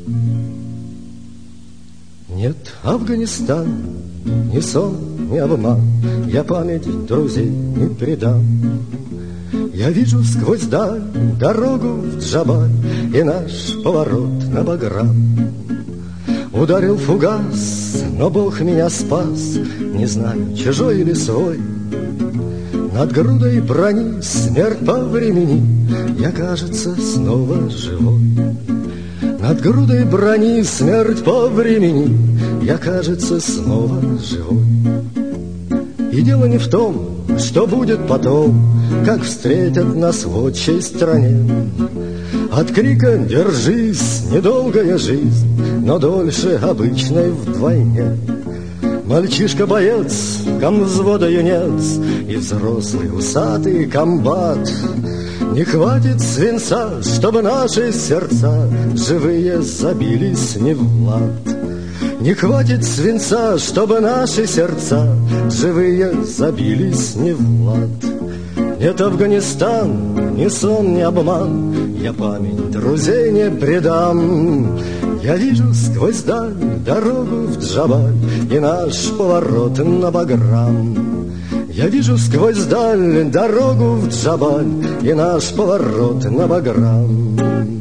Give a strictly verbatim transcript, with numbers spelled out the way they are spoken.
Нет, Афганистан, ни сон, ни обман, я память друзей не предам. Я вижу сквозь даль дорогу в Джабаль и наш поворот на Баграм. Ударил фугас, но Бог меня спас, не знаю, чужой или свой. Над грудой брони смерть по времени, я, кажется, снова живой. Над грудой брони смерть по времени, я, кажется, снова живой. И дело не в том, что будет потом, как встретят нас в отчей стране. От крика «Держись!» недолгая жизнь, но дольше обычной вдвойне. Мальчишка-боец, комвзвода юнец и взрослый усатый комбат. Не хватит свинца, чтобы наши сердца живые забились не в лад. Не хватит свинца, чтобы наши сердца живые забились не в лад. Нет, Афганистан, ни сон, ни обман, я память друзей не предам. Я вижу сквозь даль дорогу в Джабаль и наш поворот на Баграм. Я вижу сквозь даль дорогу в Джабаль и наш поворот на Баграм.